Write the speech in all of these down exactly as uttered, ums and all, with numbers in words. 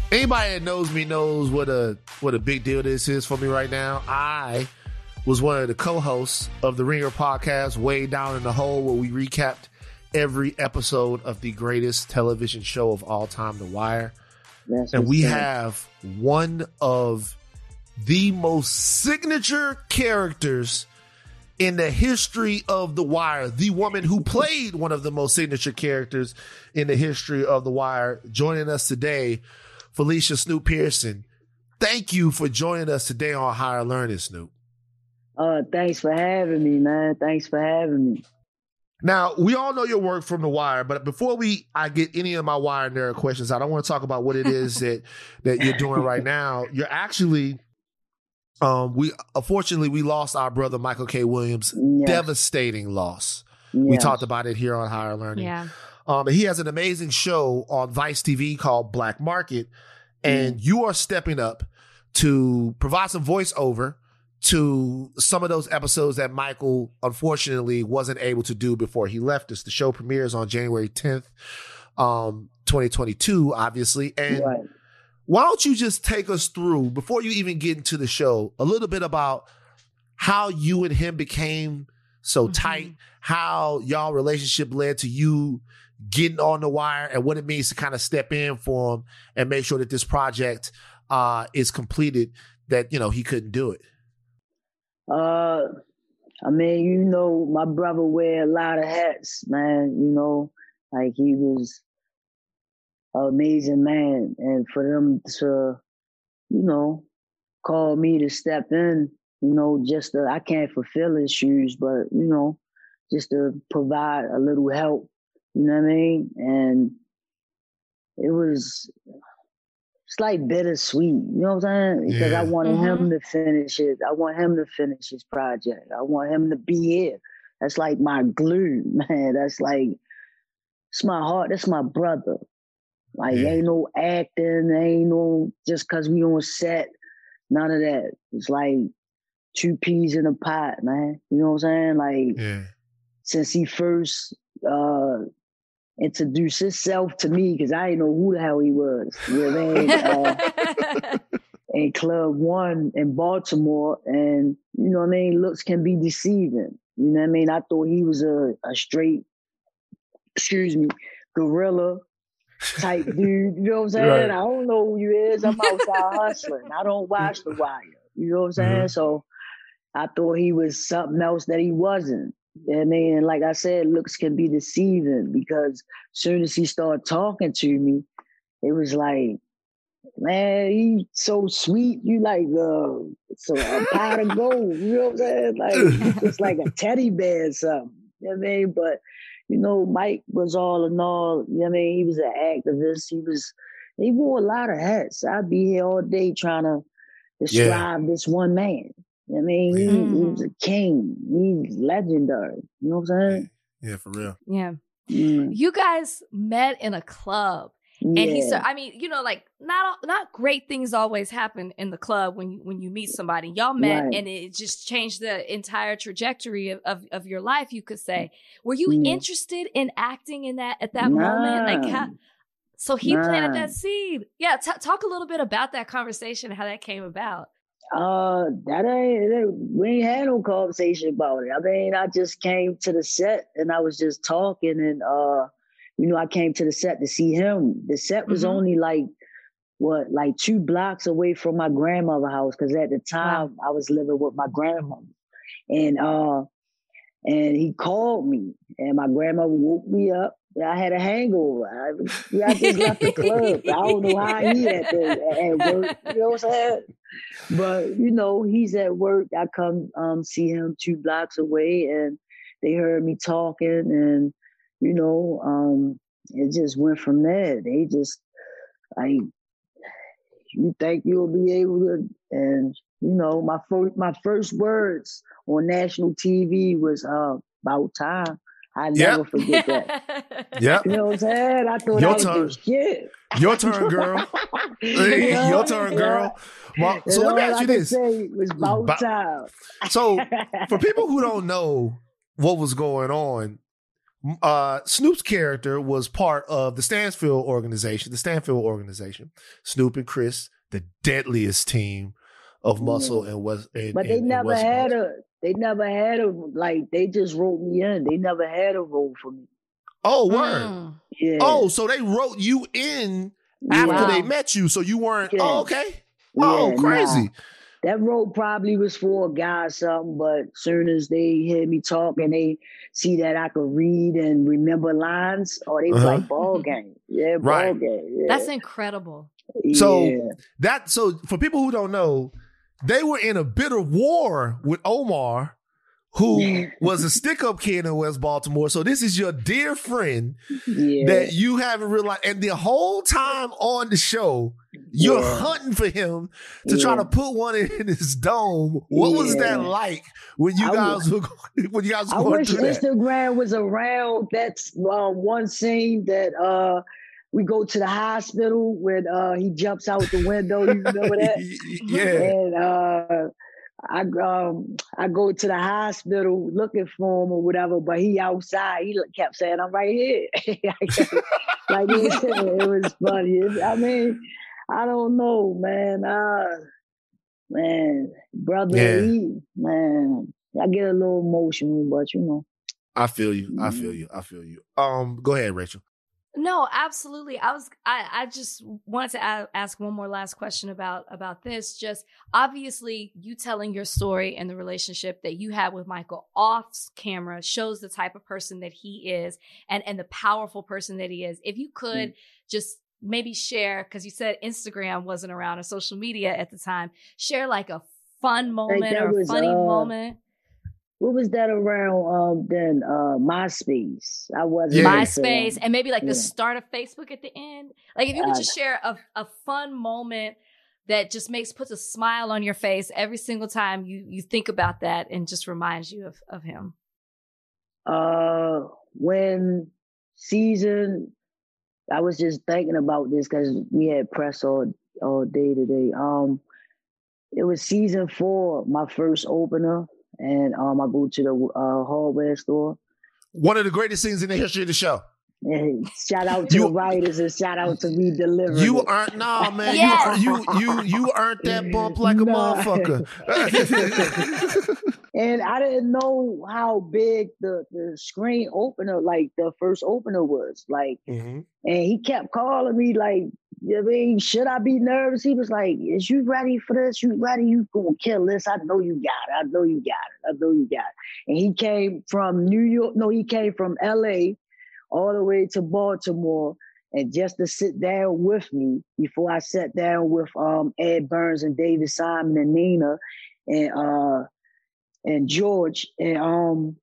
Anybody that knows me knows what a what a big deal this is for me right now. I was one of the co-hosts of the Ringer podcast, Way Down in the Hole, where we recapped every episode of the greatest television show of all time, The Wire. That's and we sad. have one of the most signature characters in the history of The Wire, the woman who played one of the most signature characters in the history of The Wire, joining us today, Felicia Snoop Pearson. Thank you for joining us today on Higher Learning, Snoop. Uh, thanks for having me, man. Thanks for having me. Now, we all know your work from The Wire, but before we I get any of my Wire nerd questions out, I want to talk about what it is that that you're doing right now. You're actually, um, we unfortunately we lost our brother Michael K. Williams. Yes. Devastating loss. Yes. We talked about it here on Higher Learning. Yeah. Um, he has an amazing show on Vice T V called Black Market, and mm. you are stepping up to provide some voiceover to some of those episodes that Michael, unfortunately, wasn't able to do before he left us. The show premieres on January tenth, um, twenty twenty-two, obviously. And right. why don't you just take us through, before you even get into the show, a little bit about how you and him became so mm-hmm. tight, how y'all relationship led to you getting on The Wire, and what it means to kind of step in for him and make sure that this project uh, is completed, that, you know, he couldn't do it. Uh, I mean, you know, my brother wear a lot of hats, man. You know, like he was an amazing man. And for them to, you know, call me to step in, you know, just to, I can't fulfill his shoes, but, you know, just to provide a little help. You know what I mean? And it was, it's like bittersweet. You know what I'm saying? Because yeah. I wanted mm-hmm. him to finish it. I want him to finish his project. I want him to be here. That's like my glue, man. That's like, it's my heart. That's my brother. Like, yeah. ain't no acting. Ain't no, just because we on set. None of that. It's like two peas in a pot, man. You know what I'm saying? Like, yeah. since he first, uh, introduce himself to me, because I didn't know who the hell he was. You know what I mean? Uh, in Club One in Baltimore, and you know what I mean? Looks can be deceiving. You know what I mean? I thought he was a, a straight, excuse me, gorilla type dude. You know what I'm saying? Right. I don't know who you is. I'm outside hustling. I don't watch The Wire. You know what I'm saying? Mm-hmm. So I thought he was something else that he wasn't. I mean, like I said, looks can be deceiving, because as soon as he started talking to me, it was like, man, he's so sweet. You like uh, so a pot of gold. You know what I'm saying? Like, it's like a teddy bear or something. You know what I mean? But, you know, Mike was all in all, you know what I mean? He was an activist. He was, he wore a lot of hats. I'd be here all day trying to describe yeah. this one man. I mean, he, mm. he was a king. He's legendary. You know what I'm saying? Yeah, for real. Yeah. Mm. You guys met in a club. Yeah. And he said, I mean, you know, like not not great things always happen in the club when you, when you meet somebody. Y'all met right. and it just changed the entire trajectory of, of, of your life, you could say. Were you yeah. interested in acting in that at that nah. moment? Like, how, so he nah. planted that seed. Yeah, t- talk a little bit about that conversation, how that came about. Uh, that ain't, that, we ain't had no conversation about it. I mean, I just came to the set and I was just talking, and, uh, you know, I came to the set to see him. The set was mm-hmm. only like, what, like two blocks away from my grandmother's house. Cause at the time wow. I was living with my grandmother, and, uh, and he called me, and my grandmother woke me up. I had a hangover. I, I just left the club. I don't know how he at, the, at work. You know what I'm saying? But, you know, he's at work. I come um, see him two blocks away, and they heard me talking, and, you know, um, it just went from there. They just, like, you think you'll be able to, and, you know, my, fir- my first words on national T V was uh, about time. I never yep. forget that. Yeah. You know what I'm saying? I thought Your I was turn. just shit. Your turn, girl. yeah. Your turn, girl. Well, so let me ask you this. Say it was about ba- time. So for people who don't know what was going on, uh, Snoop's character was part of the Stansfield organization, the Stanfield organization. Snoop and Chris, the deadliest team of Muscle yeah. and West. And, but they and, never and had a. They never had a like. They just wrote me in. They never had a role for me. Oh, word. Mm. Yeah. Oh, so they wrote you in after wow. they met you, so you weren't. Yeah. Oh, okay. Oh, yeah, crazy. Nah. That role probably was for a guy or something, but soon as they hear me talk and they see that I could read and remember lines, or oh, they was uh-huh. like, ball game. Yeah, ball right. game. Yeah. That's incredible. So yeah. that so for people who don't know, they were in a bitter war with Omar, who was a stick-up kid in West Baltimore. So this is your dear friend yeah. that you haven't realized. And the whole time on the show, you're yeah. hunting for him to yeah. try to put one in his dome. What yeah. was that like when you I guys were when you guys were I going wish through that? Instagram was around. That's uh, one scene that uh, we go to the hospital when uh, he jumps out the window. You remember that? Yeah. And uh, I um I go to the hospital looking for him or whatever, but he outside. He kept saying, "I'm right here." Like it, it was funny. I mean, I don't know, man. Uh, man, brother, yeah. he, man, I get a little emotional, but you know. I feel you. I feel you. I feel you. Um, go ahead, Rachel. No, absolutely. I was, I, I just wanted to a- ask one more last question about, about this. Just obviously you telling your story and the relationship that you had with Michael off camera shows the type of person that he is and, and the powerful person that he is. If you could mm. just maybe share, because you said Instagram wasn't around or social media at the time, share like a fun moment like or a was, funny uh... moment. What was that around um, then? Uh, MySpace. I wasn't. Yeah. MySpace. And maybe like yeah. the start of Facebook at the end. Like if you could uh, just share a, a fun moment that just makes, puts a smile on your face every single time you, you think about that and just reminds you of, of him. Uh, when season, I was just thinking about this because we had press all, all day today. Um, it was season four, my first opener. And um, I go to the uh, hardware store. One of the greatest scenes in the history of the show. And shout out to you, the writers and shout out to me delivering. You earned, nah, man. Yes. You, you you you earned that bump like a nah. motherfucker. And I didn't know how big the, the screen opener, like the first opener was. Like, mm-hmm. and he kept calling me like, I mean, should I be nervous? He was like, is you ready for this? You ready? You gonna kill this? I know you got it. I know you got it. I know you got it. And he came from New York. No, he came from L A all the way to Baltimore. And just to sit down with me before I sat down with um, Ed Burns and David Simon and Nina and uh, and George. And, um,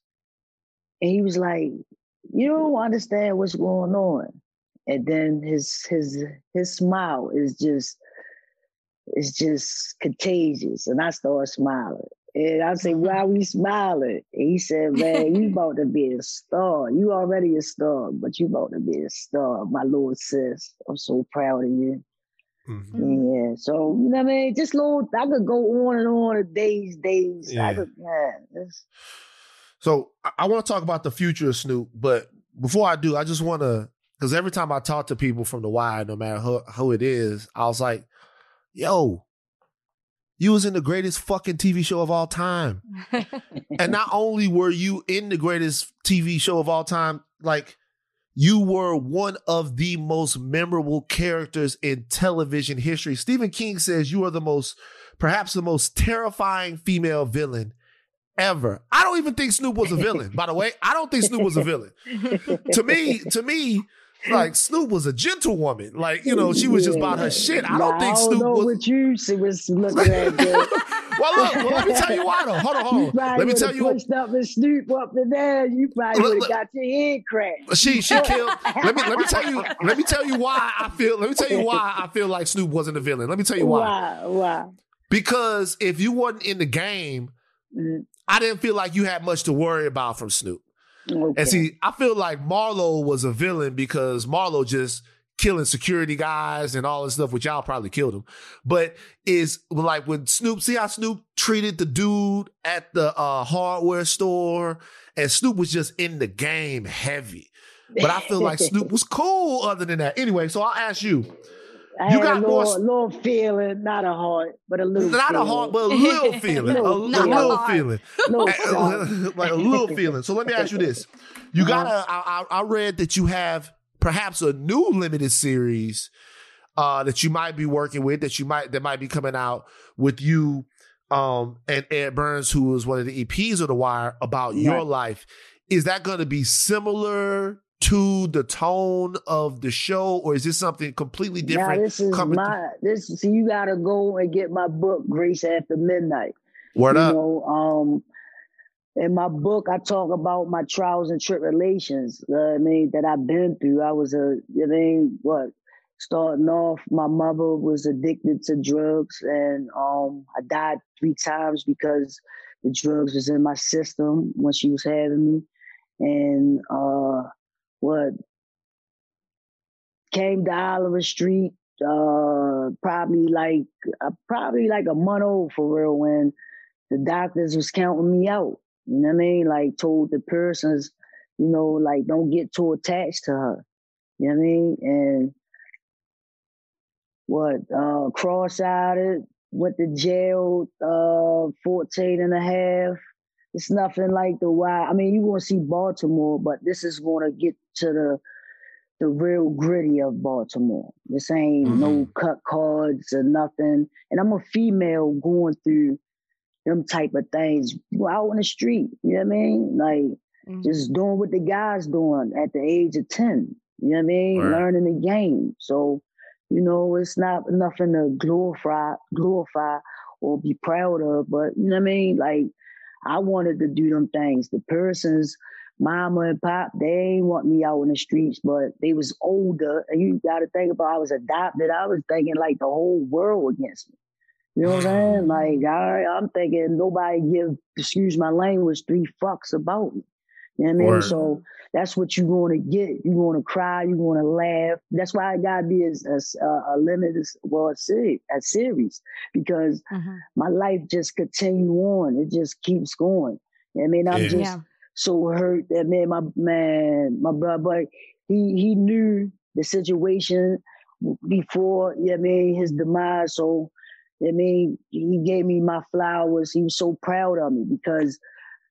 and he was like, you don't understand what's going on. And then his his his smile is just it's just contagious. And I started smiling. And I said, why are we smiling? And he said, man, you about to be a star. You already a star, but you about to be a star, my little sis. I'm so proud of you. Mm-hmm. Yeah. So, you know what I mean? Just little, I could go on and on days, days. Yeah. I could, man, it's... So I want to talk about the future of Snoop, but before I do, I just want to, because every time I talk to people from The Wire, no matter who, who it is, I was like, yo, you was in the greatest fucking T V show of all time. And not only were you in the greatest T V show of all time, like you were one of the most memorable characters in television history. Stephen King says you are the most, perhaps the most terrifying female villain ever. I don't even think Snoop was a villain, by the way. I don't think Snoop was a villain. To me, to me, like Snoop was a gentlewoman. Like, you know, she was just about her shit. I don't nah, think Snoop I don't know was what you was looking at. well, look, well, let me tell you why though. Hold on, hold on. Let me tell you. Pushed up and Snoop up in there, you probably would have got your head cracked. She she killed. Let me let me tell you. Let me tell you why I feel. Let me tell you why I feel like Snoop wasn't a villain. Let me tell you why. Why? Why? Because if you wasn't in the game, mm-hmm. I didn't feel like you had much to worry about from Snoop. Okay. And see, I feel like Marlo was a villain because Marlo just killing security guys and all this stuff, which y'all probably killed him. But is like when Snoop, see how Snoop treated the dude at the uh, hardware store, and Snoop was just in the game heavy. But I feel like Snoop was cool other than that. Anyway, so I'll ask you. I You had got a little, more, little feeling, not a heart, but a little not feeling. a heart, but a little feeling, a, a Not a little heart. feeling, Little like a little feeling. So let me ask you this: you got a? I, I I read that you have perhaps a new limited series uh, that you might be working with, that you might that might be coming out with you um, and Ed Burns, who was one of the E Ps of The Wire, about Right. your life. Is that going to be similar to the tone of the show, or is this something completely different? Now this is coming my this. So you gotta go and get my book, Grace After Midnight. through? Word you up. know, um, in my book, I talk about my trials and tribulations. Uh, I mean, that I've been through. I was a, I mean, what? Starting off, my mother was addicted to drugs, and um, I died three times because the drugs was in my system when she was having me, and uh, what? Came to Oliver Street, uh, probably like uh, probably like a month old for real when the doctors was counting me out. You know what I mean? Like told the persons, you know, like don't get too attached to her. You know what I mean? And what, uh, cross-eyed, went to jail, uh, fourteen and a half. It's nothing like the why. I mean, you want to see Baltimore, but this is going to get to the the real gritty of Baltimore. This ain't Mhm. no cut cards or nothing. And I'm a female going through them type of things. You out on the street, you know what I mean? Like Mhm. just doing what the guys doing at the age of ten. You know what I mean? Right. Learning the game. So, you know, it's not nothing to glorify, glorify or be proud of, but you know what I mean? Like I wanted to do them things. The persons, mama and pop, they ain't want me out in the streets, but they was older. And you got to think about, I was adopted. I was thinking like the whole world against me. You know what I'm saying? Like, I, I'm thinking nobody give, excuse my language, three fucks about me. You know what I mean? Word. So that's what you're going to get. You're going to cry. You're going to laugh. That's why it got to be a, a, a limited, well, a series, a series because Mhm. my life just continue on. It just keeps going. I mean, I'm Yeah. just Yeah. so hurt that man, my man, my brother, but he he knew the situation before, you know what I mean, his demise. So, you know what I mean, he gave me my flowers. He was so proud of me because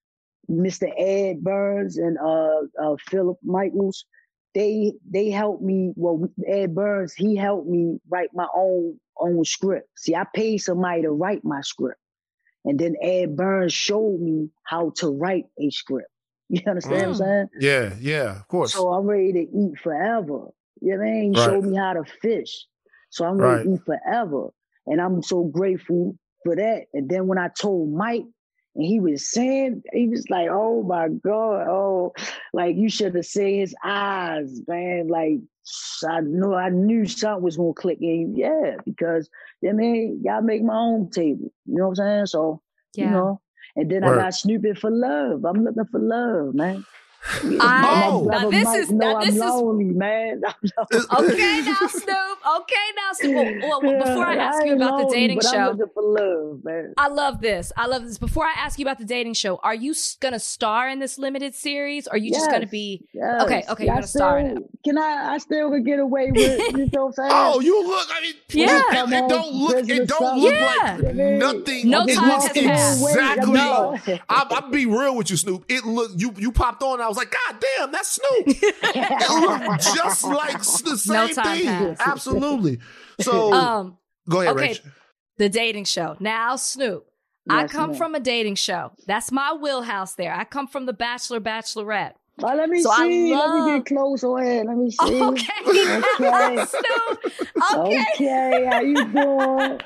Mister Ed Burns and uh, uh, Philip Michaels, they they helped me. Well, Ed Burns, he helped me write my own own script. See, I paid somebody to write my script. And then Ed Burns showed me how to write a script. You understand Mm. what I'm saying? Yeah, yeah, of course. So I'm ready to eat forever. You know what I mean? He Right. showed me how to fish. So I'm ready Right. to eat forever. And I'm so grateful for that. And then when I told Mike, and he was saying, he was like, oh my God, oh, like you should have seen his eyes, man. Like I knew I knew something was gonna click in. Yeah, because you know what I mean, gotta make my own table. You know what I'm saying? So, Yeah. you know, and then Word. I got Snoopy for love. I'm looking for love, man. Yeah, I- Oh. my now brother this Mike is- know now I'm this is- lonely, man. I'm lonely. Okay now, Snoop. Okay now, Snoop. Well, well, Yeah, before I ask you ain't about the lonely, dating but I'm show, looking for love, man. I love this. I love this. Before I ask you about the dating show, are you s- gonna star in this limited series? Or are you just gonna Yes, be yes. okay? Okay, you're I gonna star in it. still- Can I? I still could get away with. You know what I'm saying? Oh, you look. I mean, Yeah. it, Come it on, don't look. prison It or don't something. look Yeah. like You know what I mean? nothing. No I just it time looks has lost a little passed. weight. I'm exactly. No. just- I'm, I'm be real with you, Snoop. It look you. You popped on. And I was like, God damn, that's Snoop. It looked just like s- the No same time thing. passed. Absolutely. So Um, go ahead, okay. Rach. the dating show. Now, Snoop, I Yes, come ma'am. from a dating show. That's my wheelhouse there. I come from the Bachelor, Bachelorette. Oh, let me So I see. Let me love- get close on it. Let me see. Okay. Okay. Snoop. Okay. Okay, how you doing?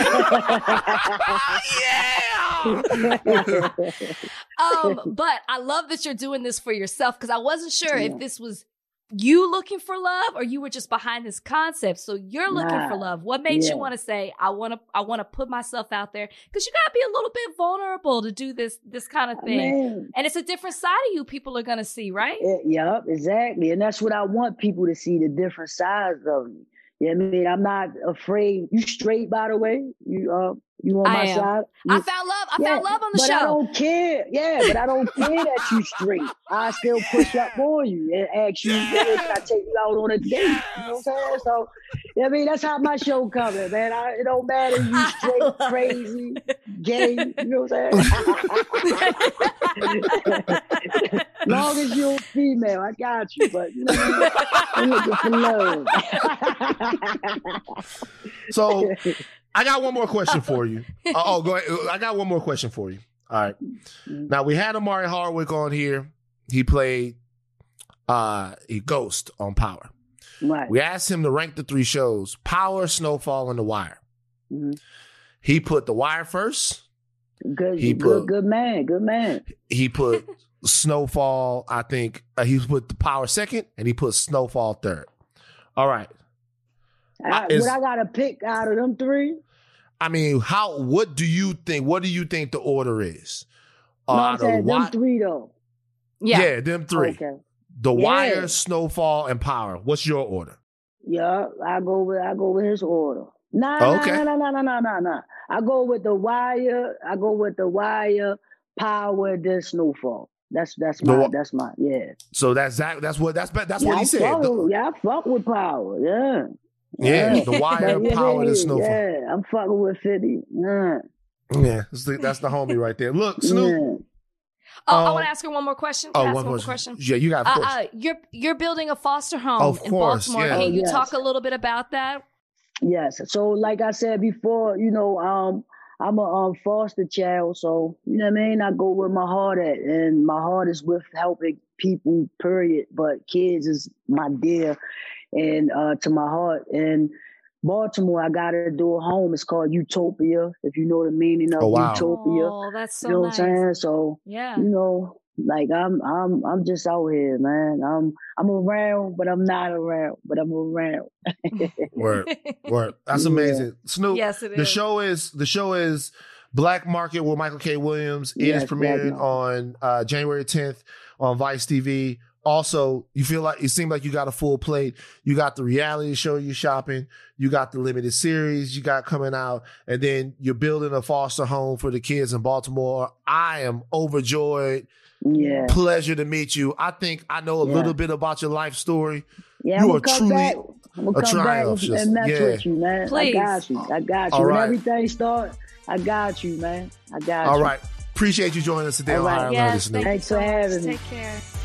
Yeah. Um, but I love that you're doing this for yourself because I wasn't sure Yeah. if this was you looking for love, or you were just behind this concept? So you're looking nah, for love. What made yeah. you want to say, I want to, I want to put myself out there? Because you gotta be a little bit vulnerable to do this, this kind of thing. Man. And it's a different side of you people are gonna see, right? It, yep, exactly. And that's what I want people to see, the different sides of me. Yeah, I mean, I'm not afraid. You straight, by the way. You uh, you on my I am. side? You, I found love. I yeah, found love on the but show. I don't care. Yeah, but I don't care that you straight. I still push up for you and ask you, yeah. Can I take you out on a date? You know what I'm saying? So, yeah, I mean, that's how my show coming, man. I, it don't matter if you straight, crazy, gay. You know what I'm saying? Long as you're female, I got you. But you know, I'm looking for love. So I got one more question for you. Uh, oh, go ahead. I got one more question for you. All right. Now we had Omari Hardwick on here. He played uh, a Ghost on Power. Right. We asked him to rank the three shows: Power, Snowfall, and The Wire. Mm-hmm. He put The Wire first. Good, he good, put, good man, good man. He put Snowfall. I think uh, he put The Power second, and he put Snowfall third. All right. I, Is, what I got to pick out of them three? I mean, how? What do you think? What do you think the order is? No, Uh, I'm saying wi- them three though. Yeah, yeah, them three. Okay. The Yeah. Wire, Snowfall, and Power. What's your order? Yeah, I go with I go with his order. Nah, Okay. nah, nah, nah, nah, nah, nah, nah. I go with The Wire. I go with The Wire, Power, then Snowfall. That's that's my The, that's my yeah. so that's that. That's what that's that's yeah, what he I said. Fuck The, with, yeah, I fuck with Power. Yeah. yeah, The Wire, But, yeah, Power, yeah, and Snowfall. Yeah, I'm fucking with fifty. Yeah. Yeah, that's the, that's the homie right there. Look, Snoop. Yeah. Oh, Um, I want to ask her one more question. Oh, Can I ask one one more question. question? Yeah, you got. Of course. Uh, uh, you're you're building a foster home Of in course, Baltimore. yeah. Can Oh, you yes. talk a little bit about that? Yes. So, like I said before, you know, um, I'm a um, foster child. So, you know what I mean? I go where my heart at, and my heart is with helping people, period. But kids is my dear and uh, to my heart. And Baltimore, I got to do a home. It's called Utopia, if you know the meaning of Oh, wow. Utopia. Oh, that's so you know nice. what I'm saying? So, Yeah. you know, like I'm, I'm, I'm just out here, man. I'm, I'm around, but I'm not around, but I'm around. Word, word. That's Yeah. amazing, Snoop. Yes, it the is. show is the show is Black Market with Michael K. Williams. It Yes, is premiering Black on uh, January tenth on Vice T V. Also, you feel like it seemed like you got a full plate. You got the reality show you're shopping. You got the limited series you got coming out, and then you're building a foster home for the kids in Baltimore. I am overjoyed. Yeah. Pleasure to meet you. I think I know a Yeah. little bit about your life story. Yeah, You I'm are gonna come truly back. I'm gonna a come back triumph, and, just- and mess yeah. with you, man. Please. I got you. I got you. All when right. everything starts, I got you, man. I got All you. right. Appreciate you joining us today All on right. Higher Learning, Yes, Snoop. thank you Thanks so for much. having me. Take care.